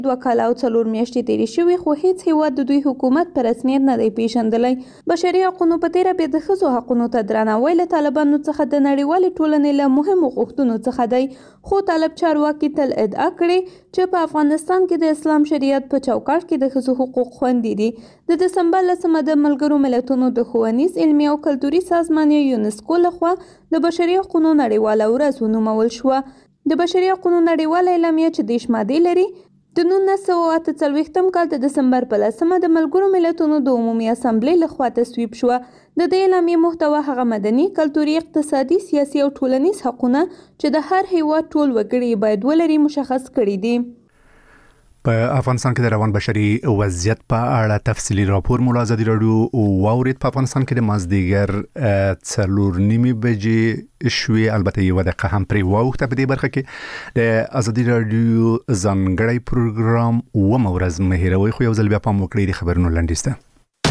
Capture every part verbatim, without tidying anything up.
دوه کاله او څلور میاشتې تېرې شوې خو هیڅ هیواد د دوی حکومت په رسمیت نه دی پیژندلی. بشري حقونو په تېره بیا د ښځو حقونو ته درناوی له طالبانو څخه د نړیوالې ټولنې له مهمو غوښتنو څخه دی. خو طالب چارواکي تل ادعا کړې چې په افغانستان کې د اسلام شریعت په چوکاټ کې د ښځو حقوق خوندي دي. د دسمبر لسمه د ملګرو ملتونو د ښوونیز علمي او کلتوري سازمان یونسکو لخوا د بشري حقونو نړیواله ورځ ونومول شوه. د بشري حقونو نړیواله اعلامیه چې دېرش مادې لري د نولس سوه اته څلوېښتم کال د دسمبر په لسمه د ملګرو ملتونو د عمومي اسامبلې لخوا تصویب شوه. د دې اعلامیې محتوا هغه مدني، کلتوري، اقتصادي، سیاسي او ټولنیز حقونه چې د هر هیواد ټول وګړي باید ولري مشخص کړي دي. په افغانستان کې د روان بشري وضعیت په اړه تفصیلي راپور مولا ازادي راډیو واورید. په افغانستان کې د مازدیګر څلور نیمې بجې شوې، البته یوه دقیقه هم پرې واوښته. په دې برخه کې د ازادي راډیو ځانګړی پروګرام اوومه ورځ مه هېروئ، خو یو ځل بیا پام وکړئ د خبرونو لنډیز ته.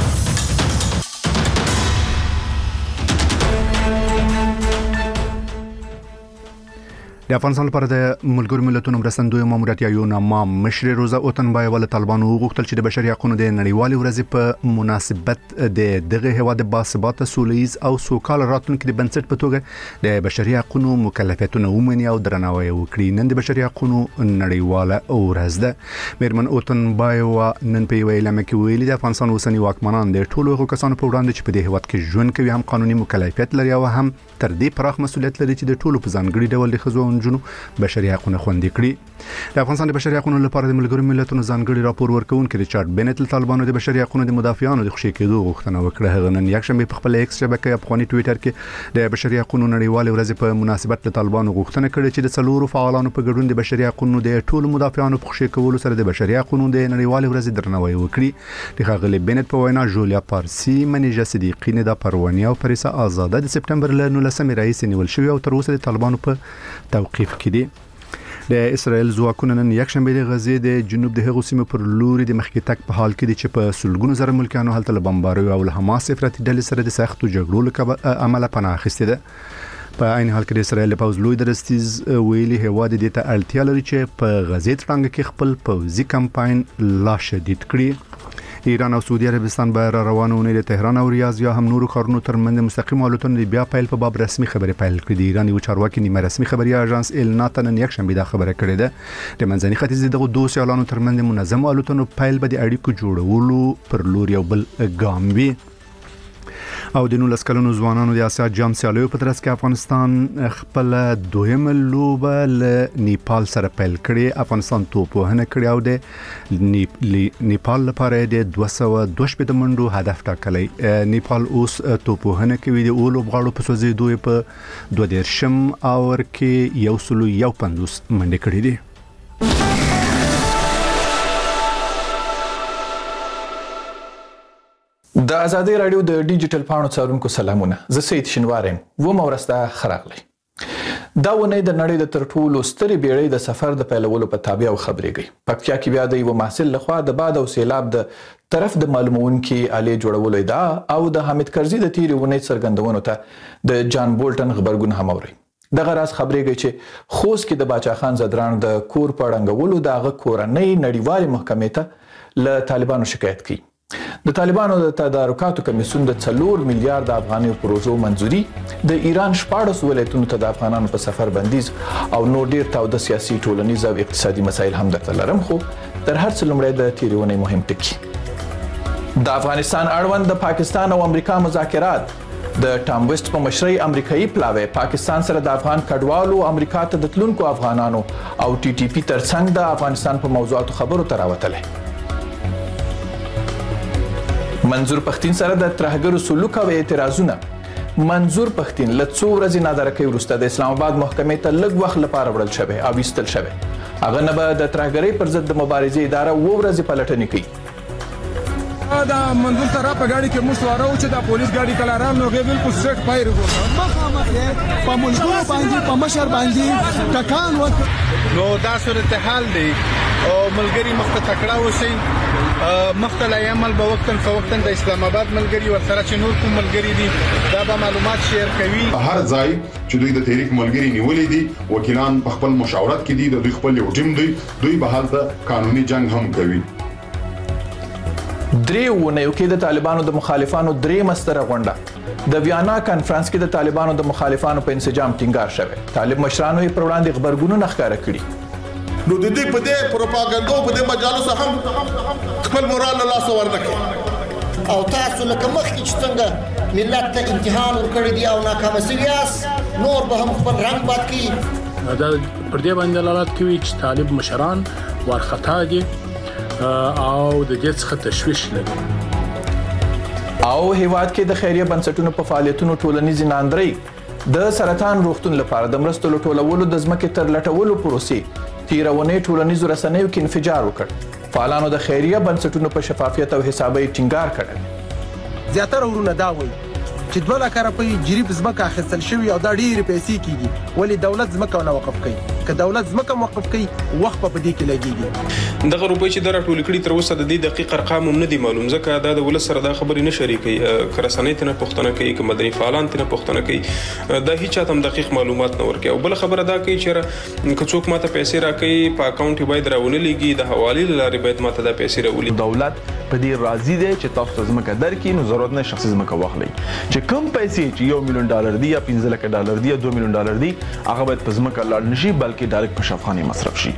د افغانستان لپاره د ملګرو ملتونو مرستندوی ماموریت یا یوناما مشر روزا اوتنبایو له طالبانو وغوښتل چې د بشري حقوقو د نړیوالې ورځې په مناسبت د دغه هیواد د باثباته سولیز او سوکاله راتلونکي د بنسټ په توګه د بشري حقوقو مکلفیتونه ومني او درناوی وکړي. نن د بشري حقوقو نړیواله ورځ ده. میرمن اوتنبایو نن په یوه اعلامیه کې ویلي د افغانستان اوسنی واکمنان د ټولو هغو کسانو په وړاندې چې په دې هیواد کې ژوند کوي هم قانوني مکلفیت لري او هم تر دې پراخ مسؤلیت لري چې د ټولو په ځانګړي ډول د ښځو جنو بشري حقوقونه خوندي کړي. د افغانستان د بشري حقوقو لپاره د ملګرو ملتونو ځانګړي راپور ورکونکي ریچارډ بنت له طالبانو د بشري حقوقو د مدافعانو د خوشي کېدو غوښتنه وکړه. هغه نن یکشنبه په خپل ایکس شبکې افغاني ټوئیټر کې د بشري حقوقو نړیوالې ورځې په مناسبت له طالبانو غوښتنه کړې چې د څلورو فعالانو په ګډون د بشري حقوقو د ټولو مدافعانو په خوشي کولو سره د بشري حقوقو د نړیوالې ورځې درناوی وکړي. د ښاغلي بنت په وینا جولیا پارسي، منیجا صدیقی، ندا پرواني او پریسا آزاده د سپټمبر له نولسمې راهیسې نیول شوي او تر اوسه د طالبانو په توقیف کې دي. د اسرائیل ځواکونه نن یکشنبه د غزې د جنوب د هغو سیمو پر لوري د مخکې تک په حال کې دي چې په سلګونو زره ملکیانو هلته له بمباریو او له حماس افراطي ډلې سره د سختو جګړو له امله پناه اخیستې ده. په عین حال کې د اسرائیل پوځ لوی درستیز ویلي هیواد دې ته اړتیا لري چې په غزې تړانګه کې خپل پوځي کمپاین لا شدید کړي. ایران او سعودي عربستان به را روانونه د تهران او ریاض یا هم نورو کارونو ترمنځ مستقیم الوتنې بیا پیل په باب رسمي خبرې پیل کړې دي. ایران یو چارواکي نیمه رسمي خبري اژانس النا ته نن یکشنبه دا خبره کړې ده. د منځني ختیځ دغه دوه سیالانو ترمنځ منظم الوتنو پیل به د اړیکو جوړولو پر لور یو بل ګام وي. او د نولس کلونو ځوانانو د آسیا جام سیالیو په ترڅ کې افغانستان خپل دویمه لوبه له نیپال سره پیل کړې. افغانستان توپوهنه کړې او د نیپال لپاره د دوه سوه دوه شپېته منډو هدف ټاکلی. نیپال اوس توپوهنه کوي. د اولو بغاړو په سوځېدو په دوه دېرشم اور کې یو سلو یو پنځوس منډې کړې دي. د ازادي راډیو د ډیجیټل پاڼو څارونکو سلامونه. زه سید شینوار یم. و مورسته خراغلی. دا ونې د نړۍ د تر ټولو سترې بیړۍ د سفر د پیلولو په تابع او خبرېږي. پکتیا کې بیا د یو محصل لخوا د باد او سیلاب د طرف د معلومونکي آلې جوړولو ادعا او د حامد کرزي د تیرې ونې څرګندونو ته د جان بولټن خبرګون هم اوري. دغه راز خبرېږي چې خوست کې د باچا خان زدران د کور په ړنګولو د هغه کورنۍ نړیوالې محکمې ته له طالبانو شکایت کوي. د طالبانو د تدارکاتو کمیسیون د څلور میلیارډ افغانیو پروژو منځوري د ایران شپاړس ولایتونو ته د افغانانو په سفر بندیز او نور ډیر تاوده سیاسي، ټولنیز او اقتصادي مسایل هم درته لرم. خو تر هر څه لومړی د تیرې ونې مهم ټکي. د افغانستان اړوند د پاکستان او امریکا مذاکرات د ټام ویسټ په مشرۍ امریکایي پلاوی پاکستان سره د افغان کډوالو امریکا ته د تلونکو افغانانو او ټي ټي پی ترڅنګ د افغانستان په موضوعاتو خبرو ته راوتلی. منظور پښتين سره د ترهګرو سلوک او اعتراضونه. منظور پښتين له څو ورځې نادرکۍ وروسته د اسلام آباد محکمې ته لږ وخت لپاره وړل شوی او ایستل شوی. هغه نه به د ترهګرۍ پر ضد د مبارزې اداره اوه ورځې پلټنې کوي. دا منظور سره په ګاډي کې موږ سوارو چې د پولیس ګاډي کله راغله نو بالکل سټریټ فایر وکړ. مخامخ په منظور باندې په مشر باندې ټکان وکړ. نو دا صورت حال دی او ملګری مخته تکړه وسی مخته لا عمل به وختن فوختن د اسلام آباد ملګری ورسره چې نور کوم ملګری دي دا به معلومات شیر کوي. هر ځای چې دوی د تحریک ملګری نیولې دي وکیلان په خپل مشاورت کې دي د دوی خپل یو ټیم دی دوی به حالت قانوني جنگ هم کوي. درې ونیو کې د طالبانو د مخالفانو درې مستره غونډه د ویانا کانفرنس کې د طالبانو د مخالفانو په انسجام ټینګار شوه. طالب مشرانو یې پر وړاندې خبرګونونه ښکاره کړي. نو د دې په دې پروپاګاندا په دې مجالس هم خپل مورال له لاس ورنکړي او تاسو لکه مخکې چې څنګه ملت ته امتحان ورکړی دی او ناکام شوی یاست نور به هم خپل رنګ باد کړي. دا پر دې باندې دلالت کوي چې طالب مشران ورخطا دي او د دې څخه تشویش لري. او هیواد کې د خیریه بنسټونو په فعالیتونو ټولنیز ناندري د سرطان روغتون لپاره د مرستو لټولولو د ځمکې تر لټولو پروسې تیرونې ټولنیزو رسنیو کې انفجار وکړ. فعالانو د خیریه بنسټونو په شفافیت او حسابي ټینګار کړل. زیاتره ورونه دا وایي چې دوه لکه روپۍ جریب ځمکه اخیستل شوي او دا ډېرې پیسې کېږي ولې دولت ځمکه ونه وقف کوي. که دولت ځمکه موقف کوي وخت په دې کې لګيږي. دغه روپۍ چې د راټول کړي تر اوسه د دې دقیق ارقام هم نه دي معلوم ځکه دا د ولس سره دا خبرې نه شریکي کرسنۍ ته نه پښتنه کوي که مدني فعالان ته نه پښتنه کوي دا هیڅ چاته هم دقیق معلومات نه ورکوي. او بل خبره دا کوي چې که څوک ماته پیسې راکړي په اکاونټ باید راونه لګي د حوالې لارې باید ماته دا پیسې راولي. دولت په دې راضي دی چې تاسو ته ځمکه درکړي نو ضرورت نه شخصي ځمکه واخلئ چې کم پیسې چې یو میلیون ډالر دی یا پنځه لکه ډالر دی یا دوه میلیون ډالر دی هغه باید په ځمکه لاړ نشي بلکې ډایرکټ په شفاخانه مصرف شي.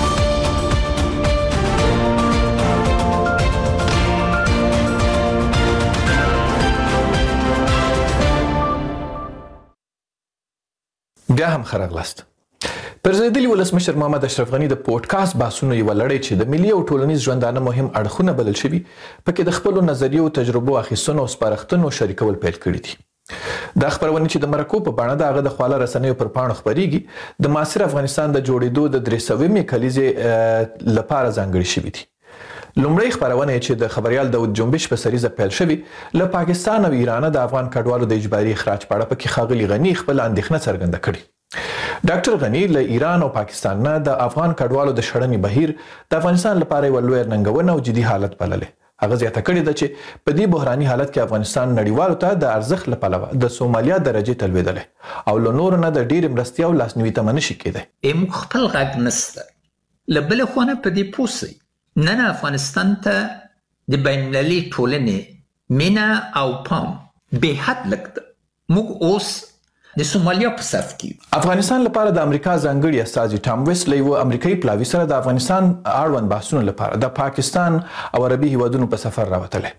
بیا هم خراغلاست. پرزیدلی ولسمشر محمد اشرف غنی د پودکاسټ بحثونو یو لړۍ چې د ملي او ټولنیز ژوندانه مهم اړخونه بلل شوي پکې د خپلو نظریو او تجربو اخیستنو او سپارښتنو شریکول پیل کړي دي. دا خبرونه چې د مرکو په بڼه د هغه د خواله رسنیو پر پاڼو خبريږي د معاصر افغانستان د جوړېدو د درې سومې کلیزې لپاره ځانګړي شوي دي. لومړی خبرونه چې د خبريال داود جنبش په سریزه پیل شوی له پاکستان او ایران د افغان کډوالو د اجباري اخراج په اړه پکې خاغلی غنی خپل اندېښنه څرګنده کړې. ډاکټر غنی له ایران او پاکستان نه د افغان کډوالو د شړنې بهیر د افغانستان لپاره یو لوی ننګونه او جدي حالت بللې. هغه زیاته کړې ده چې په دې بحراني حالت کې افغانستان نړیوالو ته د ارزښت لپاره د سومالیا درجه تلویدلې او له نور نه د ډېر مرستي او لاسنیوي ته منشي کېده. ام خپل غږ نسته لبل خونه په دې پوسي نن افغانستان ته د بین المللي ټولنې مینا او پام به حد لګد موږ اوس د سومالیا په صف کې افغانستان لپاره د امریکا ځانګړي استازي ټام ویس له یو امریکایي پلاوي سره د افغانستان اړوند بحثونو لپاره د پاکستان او عربي هیوادونو په سفر راوتله.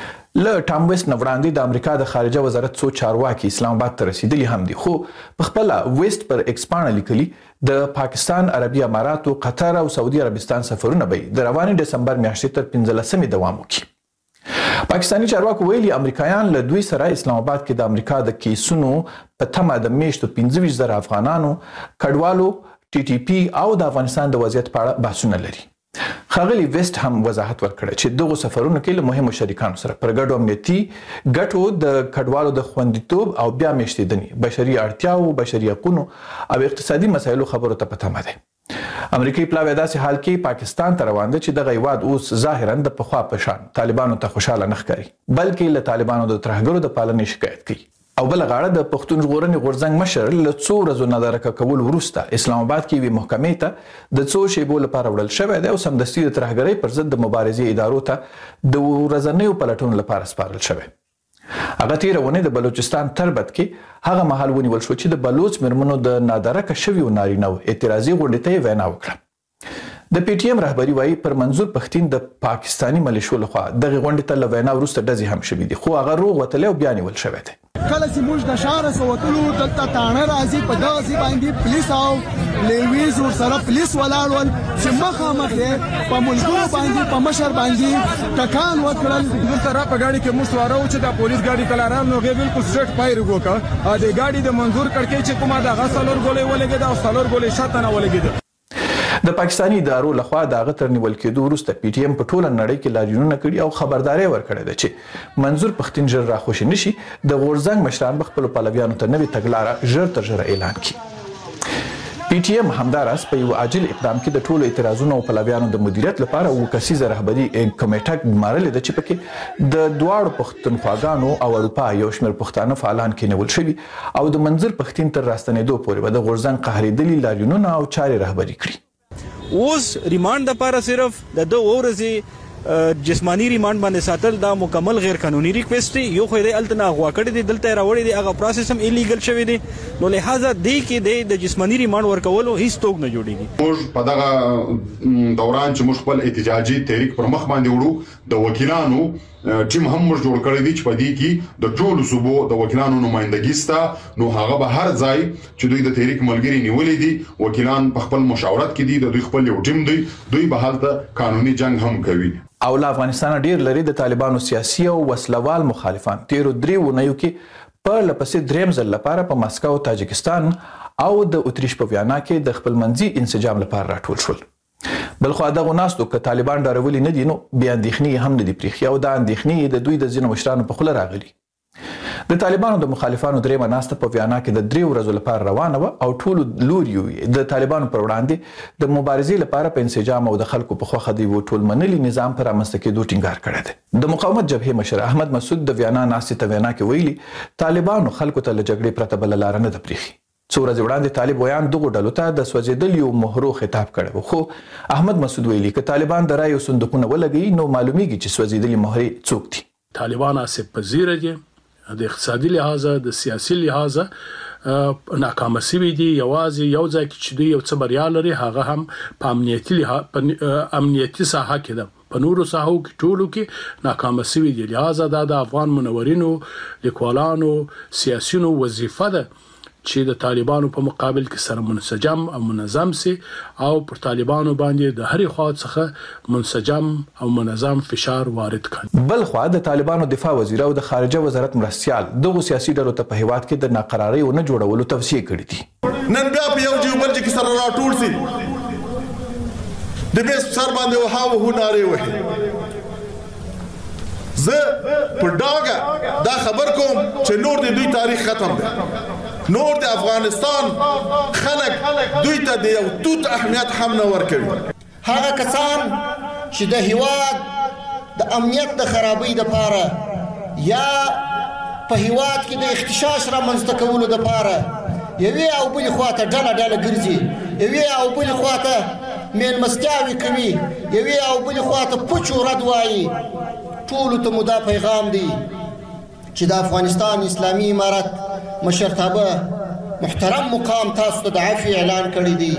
له ټام ویس نه وړاندې د امریکا د خارجه وزارت څو چارواکي اسلام آباد ته رسیدلی هم دي خو په خپل ویست پر ایکسپانډ لیکلي د پاکستان عربي اماراتو قطر او سعودي عربستان سفرونه به د روانې دسمبر میاشتې تر پنځلسمې دوام وکړي. پاکستانی چارواکو ویلي امریکایان له دوی سره اسلام آباد کې د امریکا د کیسونو په تمه د میاشتو پنځه ویشت زره افغانانو کډوالو ټي ټي پی او د افغانستان د وضعیت په اړه بحثونه لري. خاغلی ویست هم وضاحت ورکړه چې دغه سفرونه کې له مهمو شریکانو سره پر ګډو امنیتي ګټو د کډوالو د خوندیتوب او بیا میشتېدنې بشري اړتیاو بشري حقوقو او اقتصادي مسایلو خبرو ته پته ده. امریکایي پلاوی داسې حال کې پاکستان ته روان دي چې د غیواد اوس ظاهرا د پخوا په شان طالبانو ته خوشاله نه ښکاري بلکې له طالبانو د ترهګرو د پالنې شکایت کوي. او بل غاړه د پښتون ژغورنې غورځنګ مشر له څو ورځو نظارکه کول وروسته اسلام آباد کې وی محکمې ته د څو شیبو لپاره وړل شوی دی او سمدستي د ترهګرۍ پر ضد د مبارزې ادارو ته د ورځنیو پلټونو لپاره سپارل شوی. هغه تیرونه د بلوچستان تربت کې هغه محل ونیول شو چې د بلوچ مرمنو د نادرکه شویو نارینه اعتراضي غونډې ته وینا وکړه. د پی ټی ایم رهبری وايي پر منظور پښتين د پاکستانی ملیشو لخوا دغه غونډې ته لوینا وروسته ډزې هم شوې دي خو هغه روغ وتلی او بیا نیول شوی دی. کله چې موږ د شهر سوتلو دلته تانه راځي په داسې باندې پولیس او لیویز ور سره پولیس ولاړول چې مخامخ په ملګرو باندې په مشر باندې ټکان وکړل. دلته را په ګاډي کې موږ سوارو چې د پولیس ګاډي کلاران نو بالکل سټریټ فایر وکړه ا دې ګاډي د منظور کړکې چې کومه د غسلور ګولې ولګید او سلور ګولې شاته نه ولګید. د پاکستانی ادارو لخوا د هغه تر نیول کېدو وروسته پی ټی ایم په ټوله نړۍ کې لاریونونه کړي او خبرداري ورکړې ده چې منظور پښتين ژر راخوشي نشي د غورځنګ مشران خپل پلویانو ته نوې تګلارې ژر تر ژره اعلان کړي. پی ټی ایم همداراز په یو عاجل اقدام کې د ټولو اعتراضونو او پلویانو د مدیریت لپاره اووه کسیزه رهبري کمیټه ګمارلې ده چې پکې د دواړو پښتونخواګانو او اروپا یو شمېر پښتانه فعالان کېنول شوي او د منظر پښتین تر راستنېدو پورې به د غورځنګ قهرېدلي لاریونونه او چارې رهبري کړي. اوس ریمانډ دپاره صرف د دوه ورځې جسمانی ریمانډ باندې ساتل دا مکمل غیر قانوني ریکوست دی. یو خو دې الته نه غوا کړی دی، دلته راوړی دی، هغه پروسس هم ایلیګل شوی دی، نو لہذا دی کې د جسمانی ریمانډ ورکولو هیڅ توګ نه جوړیږي. موږ په دغه دوران چې موږ خپل احتجاجي تحریک پر مخ باندې وړو د وکیلانو ټیم هم موږ جوړ کړی دی چې په دې کې د ټولو صوبو د وکیلانو نمائندګي ستا، نو هغه به هر ځای چې دوی د تحریک ملګری نیولې دي وکیلان په خپل مشاورت کې دي، د دوی خپل یو ټیم دی، دوی به هلته قانوني جنگ هم کوي. او له افغانستان ډیر لري د طالبانو سیاسي او وسلوال مخالفان تیرو درې ونیو کې په لپسې دریم ځل لپاره په مسکو تاجکستان او د اتریش په ویانا کې د خپل منځي انسجام لپاره راټول شول. بلخو دغه ناستو که طالبان ډارولي نه دي نو بیا اندېښنې هم نه دي پرېښي او دا اندېښنې د دوی د ځینو مشرانو په خوله راغلي. د طالبانو د مخالفانو دریمه ناسته په ویانا کې د درې ورځو لپاره روانه وه او ټولو لوریو د طالبانو پر وړاندې د مبارزې لپاره په انسجام او د خلکو په خوښه د یو ټولمنلي نظام په رامنځته کېدو ټینګار کړی دی. د مقاومت جبهې مشر احمد مسعود د ویانا ناستې ته وینا کې ویلي طالبانو خلکو ته له جګړې پرته بله لاره نه ده پرېښي. څو ورځې وړاندې طالب ویان دغو ډلو ته د سوځېدلیو مهرو خطاب کړی و، خو احمد مسعود ویلي که طالبان د رایو صندوقونه ولګوي نو معلومیږي چې سوځېدلي مهرې څوک دي. طالبان آسیب پذیره دي، د اقتصادي لحاظه د سیاسي لحاظه ناکامه شوي دي. یوازې یو ځای کې چې دوی یو څه بریا لري هغه هم په امنیتي امنیتي ساحه کې ده، په نورو ساحو کې ټولو کې ناکامه شوي دي. لہذا دا د افغان منورینو، لیکوالانو، سیاسیونو وظیفه ده چې د طالبانو په مقابل کې سره منسجم او منظم سي او پر طالبانو باندې د هرې خوا څخه منسجم او منظم فشار وارد کړي. بل خوا د طالبانو دفاع وزیر او د خارجه وزارت مرستيال دغه سیاسي ډلو ته په هیواد کې د ناقرارۍ او نه جوړولو توصیه کړې دي. نن بیا په یو جیو بل کې سره راټول سي د بیس سر باندې وهاو هو ناره وه. زه په ډاګه دا خبر کوم چې نور د دوی تاریخ ختم دی، نور د افغانستان خلک دوی ته د یو توت اهمیت هم نه ورکوي. هغه کسان چې د هیواد د امنیت د خرابۍ دپاره یا په هیواد کې د اختشاش رامنځته کولو دپاره یوې او بلې خواته ډله ډله ګرځي، یوې او بلې خواته میلمستیاوې کوي، یوې او بلې خواته پوچ و رد وایي، ټولو ته مو دا پیغام دی چې د افغانستان اسلامي امارت مشرتابه محترم مقام تاسو ته د عفو اعلان کړی دی.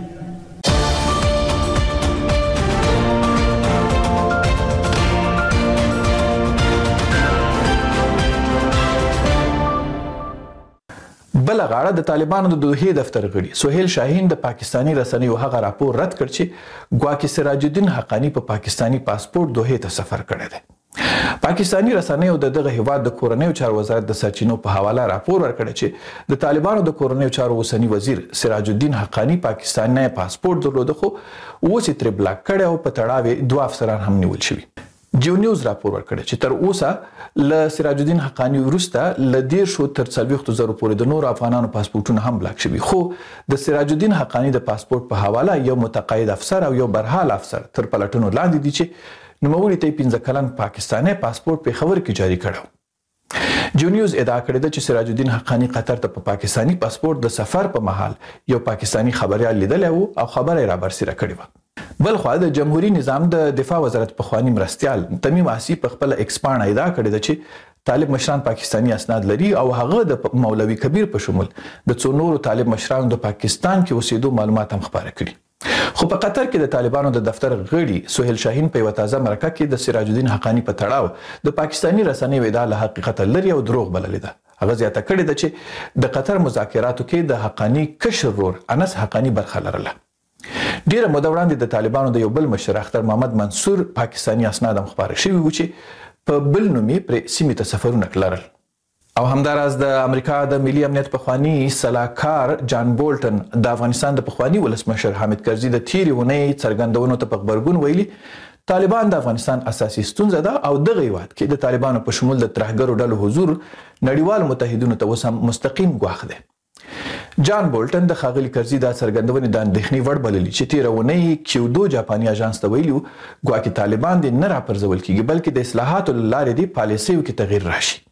بل غاړه د طالبانو د دوحې دفتر غړي سهیل شاهین د پاکستانی رسنیو هغه راپور رد کړ چې ګواکې سراج الدین حقانی په پاکستانی پاسپورت دوحې ته سفر کړی دی. پاکستانی رسنیو د دغه هیواد د کورنیو چارو وزارت د سرچینو په حواله راپور ورکړی چې د طالبانو د کورنیو چارو اوسنی وزیر سراج الدین حقانی پاکستاني پاسپورت درلوده خو اوس یې ترې بلاک کړی او په تړاو دوه افسران هم نیول شوي. جیو نیوز راپور ورکړی چې تر اوسه له سراج الدین حقانی وروسته له دیرشو تر څلوېښتو زرو پورې د نورو افغانانو پاسپورټونه هم بلاک شوي، خو د سراج الدین حقانی د پاسپورت په حواله یو متقاعد افسر او یو برحال افسر تر پلټنو لاندې دي چې نوموړي ته پنځه کلن پاکستاني پاسپورت په خبر کې جاری کړو. جیو نیوز ادعا کړې ده چې سراج الدین حقانی قطر ته په پاکستاني پاسپورت د سفر په مهال یو پاکستاني خبريال لیدلی وو او خبره را برسېره کړې وه. بل خو د جمهوریت نظام د دفاع وزارت پخوانی مرستيال تمیم آسی په خپل ایکسپان ادعا کړې ده چې طالب مشران پاکستانی اسناد لري او هغه د مولوي کبیر په شمول د څو نورو طالب مشرانو د پاکستان کې اوسېدو معلومات هم خبره کړي. خو په قطر کې د طالبانو د دفتر غړي سهیل شاهین په یو تازه مرکه کې د سراج الدین حقانی په تړاو د پاکستانی رسنیو ادعا له حقیقت لري او دروغ بللې ده. هغه زیاته کړې ده چې د قطر مذاکراتو کې د حقانی کشر ورور انس حقانی برخه لرله. ډیره موده وړاندې د طالبانو د یو بل مشر اختر محمد منصور پاکستانی اسناد هم خبره شوي وو چې په بل نوم یې پرې سیمې ته سفرونه کړل. او همداراز د امریکا د ملي امنیت پخوانی سلاکار جان بولټن د افغانستان د پخوانی ولسمشر حامد کرزي د تیرې ونې څرګندونو ته په خبرګون ویلي طالبان د افغانستان اساسي ستونزه ده او دغه هیواد کې د طالبانو په شمول د ترهګرو ډلو حضور نړیوال متحدینو ته اوس هم مستقیم ګواښ دی. جان بولټن د ښاغلي کرزي دا څرګندونې د اندېښنې وړ بللي چې تېره اونۍ کیودو جاپاني اژانس ته ویلي ګواکې طالبان دې نه راپرځول کیږي بلکې د اصلاحاتو له لارې دې پالیسیو کې تغیر راشي.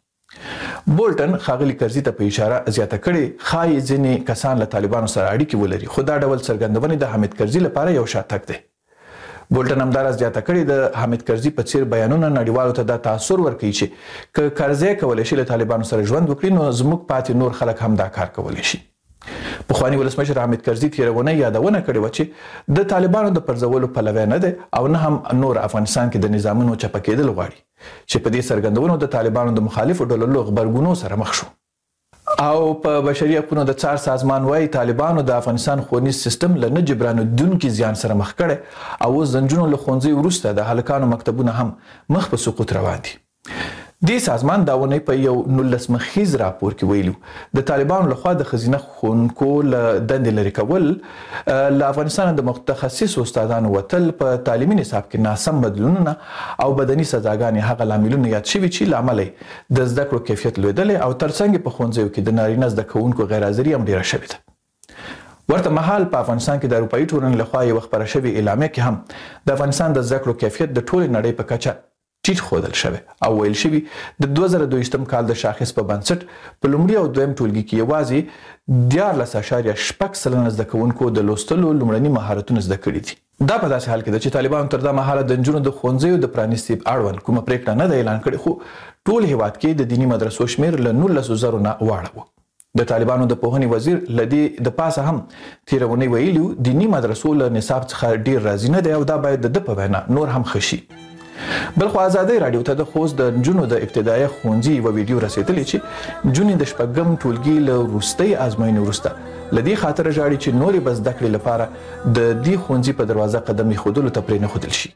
بولټن ښاغلي کرزي ته په اشاره زیاته کړې ښایي ځینې کسان له طالبانو سره اړیکې ولري خو دا ډول څرګندونې د حامد کرزي لپاره یو شاتګ دی. بولټن همداراز زیاته کړې د حامد کرزي په څیر بیانونه نړیوالو ته دا تاثر ورکوي چې که کرزی کولی شي له طالبانو سره ژوند وکړي نو زموږ پاتې نور خلک هم دا کار کولی شي. پخواني ولسمشر حامد کرزي تېره اونۍ یادونه کړې وه چې د طالبانو د پرځولو پلوی نه دی او نه هم نور افغانستان کې د نظامونو چپه کېدل غواړي چې په دې څرګندونو د طالبانو د مخالفو ډلو له غبرګونو سره مخ شو. او په بشري حقوقو د څار سازمان وايي طالبانو د افغانستان ښوونیز سیستم له نه جبرانېدونکي زیان سره مخ کړی او اوس د نجونو له ښوونځي وروسته د هلکانو مکتبونه هم مخ په سقوط روان دي. دې سازمان دا ونې په یو نولس مخیز راپور کې ویلو د طالبانو لخوا د ښځینه ښوونکو له دندې لرې کول له افغانستان د متخصصو استادانو وتل په تعلیمي نصاب کې ناسم بدلونونه او بدني سزاګانې هغه لاملونه یاد شوي چې له امله د زده کړو کیفیت لوړېدلی او ترڅنګ په ښوونځیو کې د نارینه زده کوونکو غیر حاضري هم ډیره شوې ده. ورته مهال په افغانستان کې د اروپایي ټولنې لخوا یوه خپره شوې اعلامیه کې هم د افغانستان د زده کړو کیفیت د ټولې نړۍ په کچه ټیټ ښودل شوی او ویل شوي د دوه زره دویشتم کال د شاخص په بنسټ په لومړي او دویم ټولګي کې یوازې دیارلس اعشاریه شپږ سلنه زده کوونکو د لوستلو لومړني مهارتونه زده کړي دي. دا په داسې حال کې ده چې طالبانو تر دا مهاله د نجونو د ښوونځیو د پرانیستي اړوند کومه پریکړه نه ده اعلان کړې خو ټول هیواد کې د دیني مدرسو شمیر له نولسو زرو نه واړه و. د طالبانو د پوهنې وزیر له دې د پاسه هم تېره اونۍ ویلي دیني مدرسو له نصاب څخه ډیر راضي نه دی او دا باید د ده په وینا نور هم ښه شي. بلخو ازادۍ راډیو ته د خوست د نجونو د ابتدایي ښوونځي یوه ویډیو رسېدلې چې نجونې د شپږم ټولګي له وروستۍ ازموینې وروسته له دې خاطره ژاړي چې نورې به زده کړې لپاره د دې ښوونځي په دروازه قدم ایښودلو ته پرې نه ښودل شي.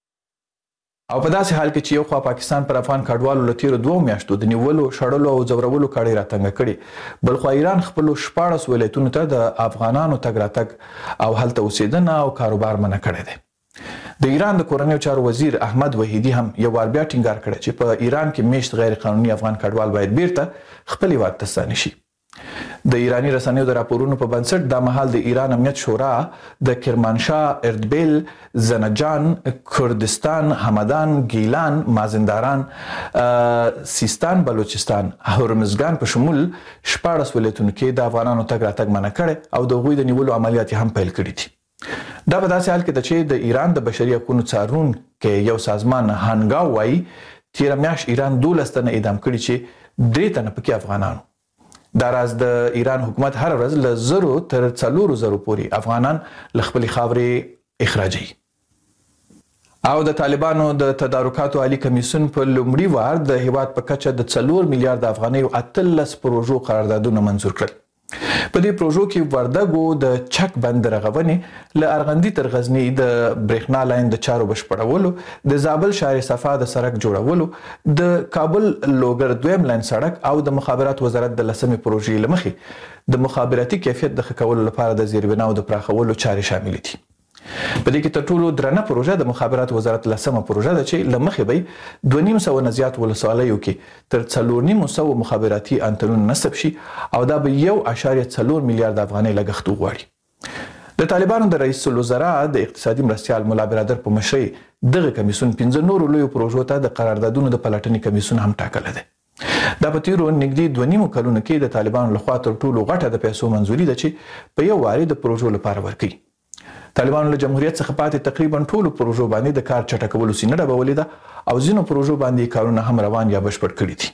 او په داسې حال کې چې یو خوا پاکستان پر افغان کډوالو له تېرو دوو میاشتو د نیولو شړلو او ځورولو کړۍ راتنګه کړې بل خوا ایران خپلو شپاړس ولایتونو ته د افغانانو تګ راتګ او هلته اوسېدنه او کاروبار منع کړی دی. د ایران د کورنیو چارو وزیر احمد وحیدي هم یو وار بیا ټینګار کړی چې په ایران کې میشت غیر قانوني افغان کډوال باید بیرته خپل هیواد ته ستانه شي. د ایرانی رسنیو د راپورونو په بنسټ دا مهال د ایران امنیت شورا د کرمانشاه، اردبیل، زنجان، کردستان، همدان، گیلان، مازندران، سیستان، بلوچستان، هرمزګان په شمول شپاړس ولایتونو کې د افغانانو تګ راتګ منع کړی او د هغوی د نیولو عملیات هم پیل کړي دي. دا په داسې حال کې ده چې د ایران د بشري حقوقو څارونکي یو سازمان هانګاو وایي تېره میاشت ایران دولس تنه اعدام کړي چې درې تنه پکې افغانانو. دا راز د ایران حکومت هر ورځ له زرو تر څلورو زرو پورې افغانان له خپلې خاورې اخراجوي. او د طالبانو د تدارکاتو عالی کمیسیون په لومړي وار د هیواد په کچه د څلور میلیارډ افغانیو اتلس پروژو قراردادونه منظور کړل. په دې پروژو کې وردګو د چک بند رغونې له ارغندي تر غزني د برېښنا لاین د چارو بشپړولو د زابل شهر صفا د سړک جوړولو د کابل لوګر دویم لاین سړک او د مخابرات وزارت د لسمې پروژې له مخې د مخابراتي کیفیت د ښه کولو لپاره د زیربناو د پراخولو چارې شاملې دي. په دې کې تر ټولو درنه پروژه د مخابرات وزارت لسمه پروژه ده چې له مخې به دوه نیم سوه نه زیات ولسوالیو کې تر څلور نیم سوه مخابراتي انتنونه نصب شي او دا به یو اعشاریه څلور میلیارډ افغانۍ لګښت وغواړي. د طالبانو د رئیس الوزرا د اقتصادي مرستیال ملا برادر په مشرۍ دغه کمیسیون پنځه نورو لویو پروژو ته د قراردادونو د پلټنې کمیسیون هم ټاکلی دی. دا په تیرو نږدې دوه نیمو کلونو کې د طالبانو لخوا تر ټولو غټه د پیسو منظوري ده چې په یو وارې د پروژو لپاره ورکوي. طالبانو له جمهوریت څخه پاتې تقریبا ټولو پروژو باندې د کار چټکولو سینه ډبولې ده او ځینو پروژو باندې کارونه هم روان یا بشپړ کړي دي.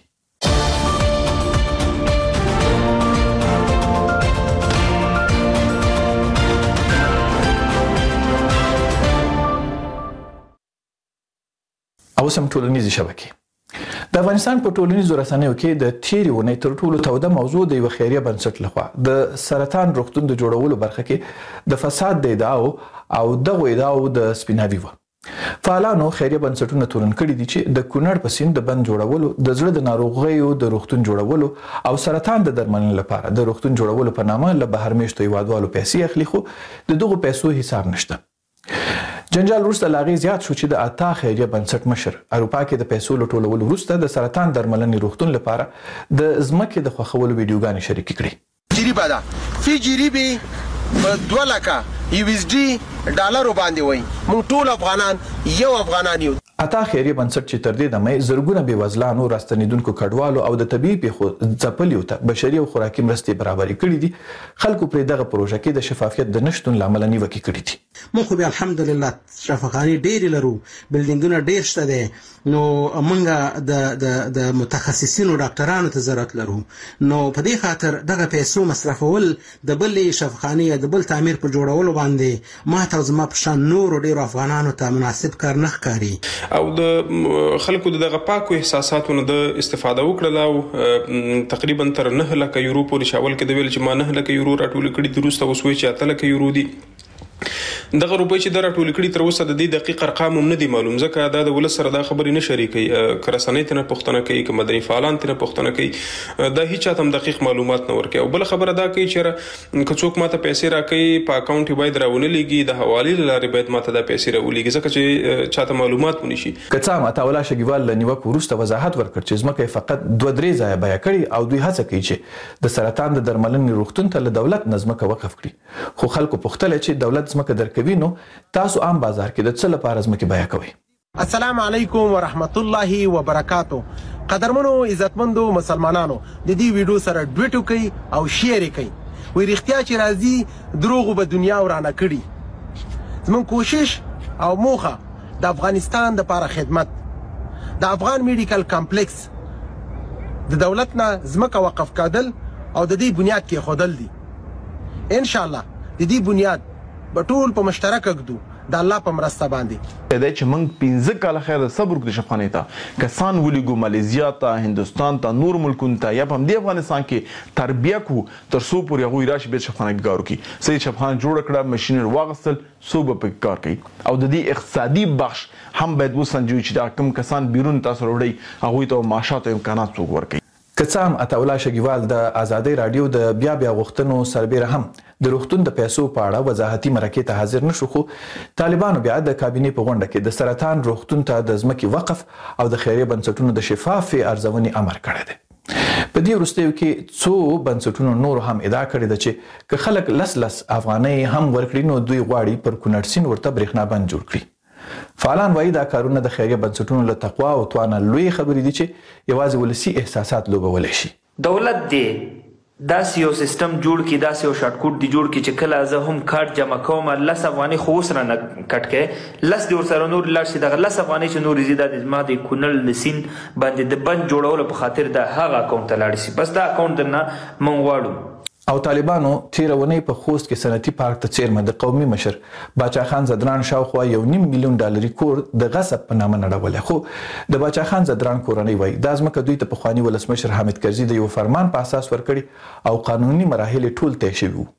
او سم ټولنیزې شبکې د افغانستان په ټولنیزو رسنیو کې د تیرې اونۍ تر ټولو توده موضوع د یوه خیریه بنسټ لخوا د سرطان روغتون د جوړولو برخه کې د فساد د ادعاو او دغو ادعاو د سپیناوي وه. فعالانو خیریه بنسټونه تورن کړي دي چې د کونړ په سیند د بند جوړولو، د زړه د ناروغیو د روغتون جوړولو او سرطان د درملنې لپاره د روغتون جوړولو په نامه له بهر میشتو هیوادوالو پیسې اخلي خو د دغو پیسو حساب نشته. جنجال وروسته له هغې زیات شو چې د اتا خیریه بنسټ مشر اروپا کې د پیسو له ټولولو وروسته د سرطان درملنې روغتون لپاره د ځمکې د خوښولو ویډیوګانې شریکې کړې. جریبه ده فی جریبې په دوه لکه یو ایس ډي ډالرو باندې وای موږ ټول افغانان یو افغانان یو. عطا خیریه بنسټ چې تر دې دمه زرګونه بېوزلانو راستنیدونکو کډوالو او د طبي پیښو ځپلیو ته بشري او خوراکي مرستې برابرې کړې دي. خلکو پرې دغه پروژه کې د شفافیت د نشتون لامل نیوکې کړې دي. موږ خو به الحمدلله شفاخاني ډېر لرو، بلډینګونه ډېر شته دي، نو موږ د د د متخصصینو ډاکټرانو ته ضرورت لرو. نو په دې خاطر دغه پیسو مصرفول د بلې شفاخاني د بل تعمیر په جوړولو باندې ما ته زما په شان نور ډېر افغانانو ته مناسب کار نه ښکاري. او د خلکو دغه پاکو احساساتونو د استفاده وکړه او تقریبا تر نه لکه یورو پورې شاول کې د ویل چې ما نه لکه یورو راټول کړي دروسته وسوي چې اته لکه یورو دي. دغه روپۍ چې د راټول کړي تر اوسه د دې دقیق ارقام هم نه دي معلوم، ځکه دا د ولس سره دا خبرې نه شریکي. کرسنۍ ته نه پوښتنه کوي، که مدني فعالان ته نه پوښتنه کوي، دا هیڅ چاته هم دقیق معلومات نه ورکوي. او بل خبره دا کوي چې که څوک ماته پیسې راکوي په اکاونټ یې باید راونه لېږي، د حوالې له لارې باید ماته دا پیسې راولېږي، ځکه چې چاته معلومات ونشي. که څه هم عطاالله شګیوال له نیوکې وروسته وضاحت ورکړ چې ځمکه یې فقط دوه درې ځایه بیه کړې او دوی هڅه کوي چې د سرطان د درملنې روغتون ته له دولت نه ځمکه وقف کړي. خو خلکو پوښتله چې دولت ځمکه درکوي نو تاسو عام بازار کې د څه لپاره ځمکې بیه کوئ؟ السلام علیکم ورحمت الله وبرکاتو. قدرمنو عزتمندو مسلمانانو، د دې ویډیو سره ډویټ وکړئ او شیر یې کړئ. وایي رښتیا چې راځي دروغو به دنیا ورانه کړي. زموږ کوشش او موخه د افغانستان دپاره خدمت، د افغان میډیکل کمپلیکس د دولت نه ځمکه وقف کېدل او د دې بنیاد کېښودل دي. انشاءالله د دې بنیاد به ټول په مشترکه ږدو د الله په مرسته باندې. دا چې موږ پنځه کاله خیر صبر وکړو شفاخانې ته، کسان ولیږو مالیزیا ته، هندوستان ته، نور ملکونو ته، یا په همدې افغانستان کې تربیه کړو تر څو پورې هغوی راشي بیا شفاخانه کار وکړي. صحیح شفاخانه جوړه کړه، مشینر واغستل، څو به پکې کار کوي. او د دې اقتصادي بخش هم باید وسنجوي چې دا کوم کسان بیرون تاسو راوړئ هغوی ته معاشات او امکانات څوک ورکوي. که څه هم عطاالله شګیوال د ازادۍ راډیو د بیا بیا غوښتنو سربیره هم د روغتون د پیسو په اړه وضاحتي مرکې ته حاضر نشو، خو طالبانو بیا د کابینې په غونډه کې د سرطان روغتون ته د ځمکې وقف او د خیریه بنسټونو د شفافې ارزونې امر کړی دی. په دې وروستیو کې څو بنسټونو نور هم ادعا کړې ده چې که خلک لس لس افغانۍ هم ورکړي نو دوی غواړي پر کونړ سیند ورته برېښنا بند جوړ کړي. فعالان وایي دا کارونه د خیریه بنسټونو له تقوا او توانه لوی خبرې دي چې یوازې ولسي احساسات لوبولی شي. دولت دې داسې یو سیستم جوړ کړي، داسې یو شارټکوټ دی جوړ کړي چې کله زه هم کارت جمع کوم لس افغانۍ خو اوس رانه کټ کړی، لس دې ورسره نور لاړ شي، دغه لس افغانۍ چې نورې ځي دا د زما د کونړ د سیند باندې د بند جوړولو په خاطر د هغه اکاونټ ته لاړ شي. بس دا اکاونټ درنه موږ غواړو. او طالبانو تیره اونۍ په خوست کې صنعتي پارک ته څیرمه د قومي مشر باچا خان زدران شاوخوا یو نیم میلیون ډالري کور د غصب په نامه نړولی، خو د باچا خان زدران کورنۍ وایي دا ځمکه دوی ته پخواني ولسمشر حامد کرزي د یو فرمان په اساس ورکړي او قانوني مراحل ټول طی شوي وو.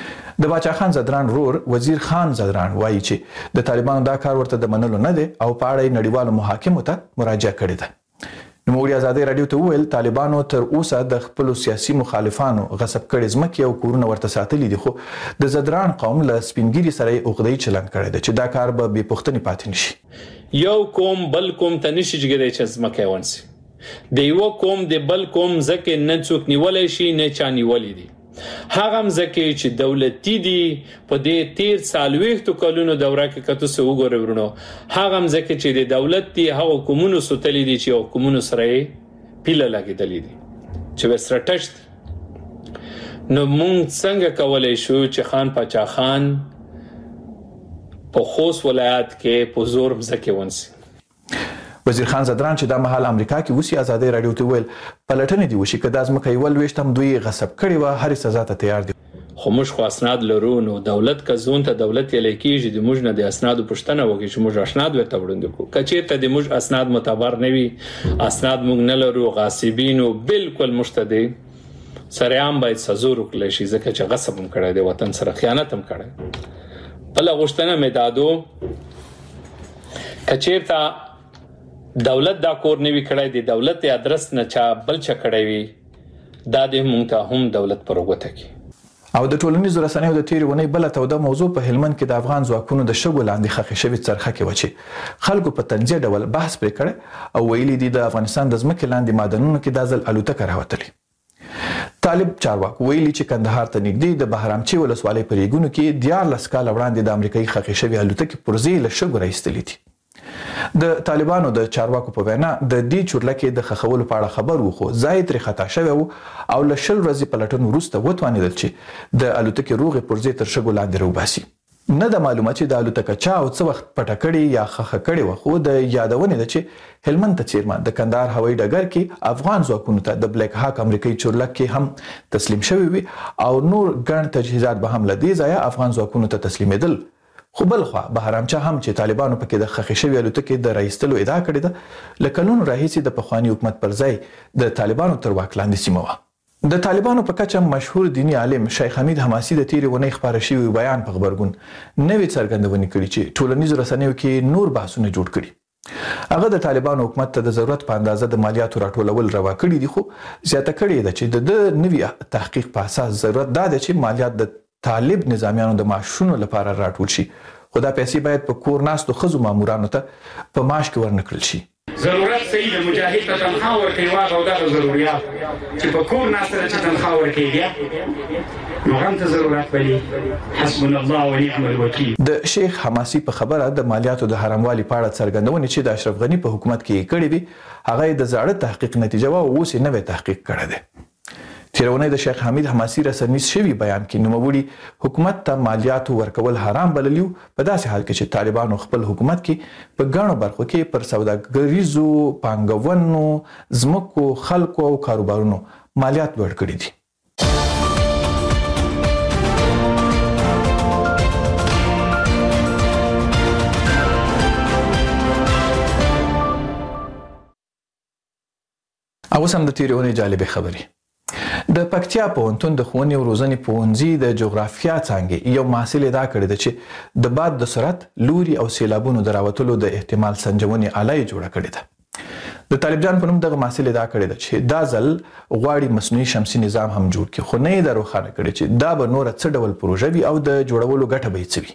د باچا خان زدران رور وزیر خان زدران وایي چې د طالبانو دا کار ورته د منلو نه دی او په اړه یې نړیوالو محاکمو ته مراجعه کړې ده. نوموړي ازادۍ راډیو ته وویل طالبانو تر اوسه د خپلو سیاسي مخالفانو غصب کړي ځمکې او کورونه ورته ساتلي دي، خو د زدران قوم له سپینګیري سره یې عقده‌يي چلند کړی دی چې دا کار به بې پوښتنې پاتې نشي. یو قوم بل قوم ته نشي جګېدی چې ځمکه یې ونیسي. د یوه قوم د بل قوم ځکه نه څوک نیولی شي نه چا نیولی دي. هغه ځکه چې دولتي دي په دې تیر څلوېښتو کلونو دوره کې که تاسو وګورئ ورونو، هغه ځکه چې د دولت دي هغه حکومونو سوتلي دي چې حکومونو سره یې پیله لګېدلې دي چې ورسره ټچ دي. نو موږ څنګه کولی شو چې خان پاچا خان په خوست ولایت کې په زور ځمکې ونیسي؟ وزیر خان زدران چې دا مهال امریکا کې اوسي ازادۍ راډیو ته ویل پلټنې دي وشي، که دا ځمکه یې ولویشت هم دوی غصب کړې وه هرې سزا ته تیار دي. خو موږ خو اسناد لرو، نو دولت که زون ته دولت یلی کېږي د موږ نه د اسنادو پوښتنه وکړي چې موږ اسناد ورته وړاندې کړو. که چېرته د موږ اسناد معتبر نه وي، اسناد موږ نه لرو، غاصبینو بالکل موږ ته دی سریعام باید سزا ورکړلی شي، ځکه چې غصب هم کړی دی، وطن سره خیانت هم کړی. بله غوښتنه مې دا دو که چېرته دولت دا کور نوی کړی دی، دولت ادرس نه چا بل چا کړی وي، دا د موږ ته هم دولت پر وګوته کی. او د ټولنیزو رسنیو د تیرې اونۍ بله توده موضوع په هلمند کې د افغان ځواکونو د شګو لاندې ښخې شوې څرخه کې وه چې خلکو په طنزیه ډول بحث پرې کړی او ویلي دي د افغانستان د ځمکې لاندې معدنونو کې دا ځل الوتکه راوتلې. طالب چارواکو ویلي چې کندهار ته نږدې د بهرامچی ولسوالۍ په ریګونو کې دیارلس کاله وړاندې د امریکایي خښې شوې الوتکې پرزې له شګو راایستلې دي. د طالبانو د چارواکو په وینا د دې چورلکې د خښولو په اړه خبر و خو ځای ترې خطا شوی و او له شل ورځې پلټنو وروسته وتوانېدل چې د الوتکې روغې پرزې تر شګو لاندې راوباسي. نه د معلومه چې د الوتکه چا او څه وخت پټه کړې یا خښه کړې وه، خو د یادونې ده چې هلمند ته څیرمه د کندهار هوایي ډګر کې افغان ځواکونو ته د بلیک هاک امریکایي چورلکې هم تسلیم شوی وي او نور ګڼ تجهیزات به هم له دې ځایه افغان ځواکونو ته تسلیمېدل. خو بلخوا بهرامچه هم چې طالبانو پکې د خښې شوې الوتکې د راایستلو ادعا کړې ده، له کلونو راهیسې د پخواني حکومت پر ځای د طالبانو تر واک لاندې سیمه وه. د طالبانو په کچه مشهور دینی عالم شیخ حمید حماسي د تیرې اونۍ خپاره شوي بیان په غبرګون نوې څرګندونې کړي چې ټولنیزو رسنیو کې نور بحثونه جوړ کړي. هغه د طالبانو حکومت ته د ضرورت په اندازه د مالیاتو راټولول روا کړي دي، خو زیاته کړې ده چې د د نوي تحقیق په اساس ضرورت دا ده چې مالیات د طالب نظامیانو د معاشونو لپاره راټول شي، خو دا پیسې باید په کور ناستو ښځو مامورانو ته په معاش کې ورنکړل شي. ضرورت صحیح د مجاهد ته تنخوا ورکوي واغه او دغه ضروریات چې په کور ناسته چې تنخوا ورکوي بیا نو هم ته ضرورت بلي. حسبنا الله ونعم الوکیل. د شیخ حماسي په خبره د مالیاتو د حراموالي په اړه څرګندونې چې د اشرف غني په حکومت کې یې کړې وي هغه د زاړه تحقیق نتیجه وه او اوس یې نوی تحقیق کړی دی. تیرونی د شیخ حمید حماسي رسنیز شوي بیان کې نوموړي حکومت ته مالیاتو ورکول حرام بللیو، په داسې حال کې چې طالبانو خپل حکومت کې په ګڼو برخو کې پر سوداګریزو پانګونو، ځمکو، خلکو او کاروبارونو مالیات لوړ کړي دي. اوس هم د تیرې اونۍ جالبې خبرې. د پکتیا پوهنتون د ښوونې او روزنې پوهنځي د جغرافیا څانګې یو محصل ادعا کړې ده چې د باد د سرعت، لوري او سیلابونو د راوتلو د احتمال سنجونې آله یې جوړه کړې ده. د طالب جان په نوم دغه محصل ادعا کړې ده چې دا ځل غواړي مصنوعي شمسي نظام هم جوړ کړي، خو نه یې دا روښانه کړې چې دا به نوره څه ډول پروژه وي او د جوړولو ګټه به یې څه وي.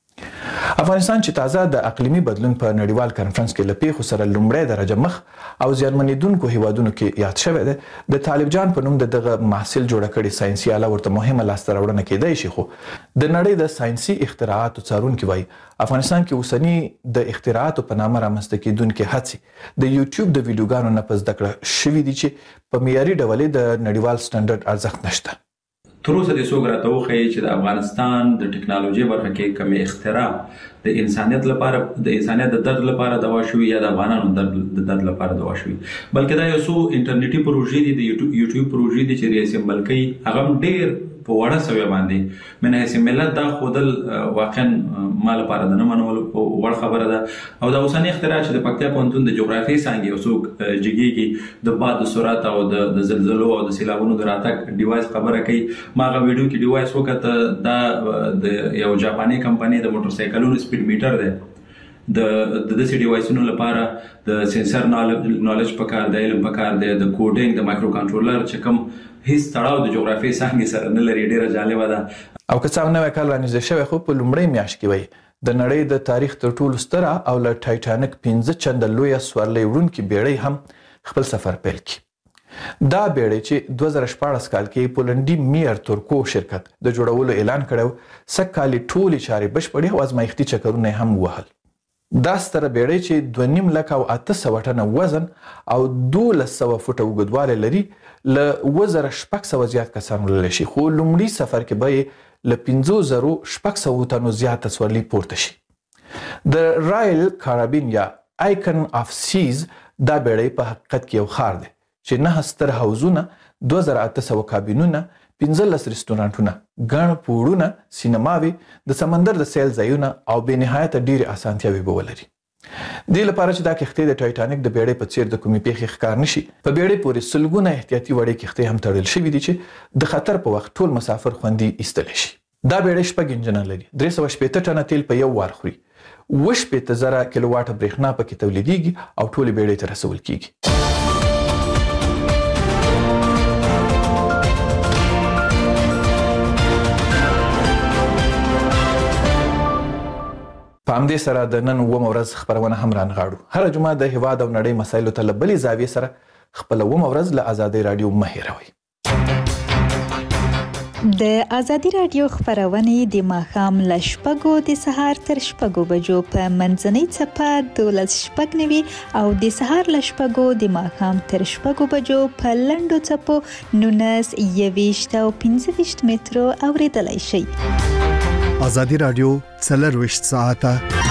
افغانستان چې تازه د اقلیمي بدلون په نړیوال کنفرانس کې له پیښو سره لومړی درجه مخ او زیانمنېدونکو هیوادونو کې یاد شوی دی، د طالب جان په نوم د دغه محصل جوړه کړې ساینسي آله ورته مهمه لاسته راوړنه کیدای شي، خو د نړۍ د ساینسي اختراعاتو څارونکي وایي افغانستان کې اوسني د اختراعاتو په نامه رامنځته کیدونکې هڅې د یوټیوب د ویډیوګانو نه په زده کړه شوي دي چې په معیاري ډول د نړیوال سټنډرډ ارزښت نشته. تر اوسه د څوک راته وښیي چې د افغانستان د ټکنالوژي برخه کې کومې اختراع د انسانیت لپاره د انسانیت د درد لپاره دوا شوي یا د افغانانو د درد لپاره دوا شوي، بلکې دا یو څو انټرنیټي پروژې دي، د یوټیوب پروژې دي چې ریاست ملکي هغه ډېر په وړه سوی باندې من حیث ملت دا خودل واقعا ما لپاره د نه منولو وړ خبره ده. او دا اوسنی اختراع چې د پکتیا پوهنتون د جغرافیې څانګې یو څوک جګیږي د باد د سرعت او د زلزلو او د سیلابونو د راتګ ډیوایس خبره کوي. ما هغه ویډیو کې ډیوایس وکړه، دا د یو جاپاني کمپنۍ د موټر سایکلونو سپیډ میټر دی. د د دې ډیوایسونو لپاره د سنسر نالج پکار دی، علم پکار دی، د کوډینګ د مایکرو کنټرولر چې کوم هیڅ تړاو د جغرافیې څانګې سره نه لري. ډیره جالبه ده. او که څه هم نوی کال رانږدې شوی، خو په لومړۍ میاشت کې وایي د نړۍ د تاریخ تر ټولو ستره او له ټایټانیک پنځه چنده لویه سورلۍ وړونکې بیړۍ هم خپل سفر پیل کړي. دا بیړۍ چې دوه زره شپاړس کال کې پولنډي میر تورکو شرکت د جوړولو اعلان کړی، سږ کال یې ټولې چارې بشپړې او ازمایښتي چکرونه یې هم ووهل. دا ستره بیړۍ چې دوه نیم لک او اته سوه ټنه وزن او دولس سوه فوټه اوږدوالی لري، له اووه زره شپږ سوه زیات کسان وړلی شي، خو لومړي سفر کې به یې له پنځو زرو شپږ سوو تنو زیاته سورلي پورته شي. د رایل کارابین یا آیکن آف سیز دا بیړۍ په حقیقت کې یو ښار دی چې نه ستر حوضونه، دوه زره اته سوه کابینونه، پنځلس رستورانټونه، ګڼ پوړونه، سینماوې، د سمندر د سیل ځایونه او بې نهایته ډېرې اسانتیاوې به ولري. دې لپاره چې دا کښتۍ د ټایټانیک د بیړۍ په څیر د کومې پیښې ښکار نشي، په بیړۍ پورې سلګونه احتیاطي وړې کښتۍ هم تړل شوي دي چې د خطر په وخت ټول مسافر خوندي ایستلی شي. دا بیړۍ شپږ انجنه لري، درې سوه شپېته ټنه تیل په یو وار خوري، اووه شپېته زره کیلو واټه برېښنا پکې تولیدیږي او ټولې بیړۍ ته رسول کیږي. په همدې سره د نن اوومه ورځ خپرونه هم رانغاړو. هره جمعه د هیواد او نړۍ مسایلو ته له بلې زاویې سره خپله اوومه ورځ له ازادۍ راډیو مه هېروئ. د ازادي رادیو خبرونه د ماښام له شپږو د سهار تر شپږو بجو په منځنۍ چپه دولس شپږ نوي او د سهار له شپږو د ماښام تر شپږو بجو په لنډو چپو نولس یويشت او پنځه ویشت مترو اوریدلای شئ. ازادي رادیو څلور ویشت ساعته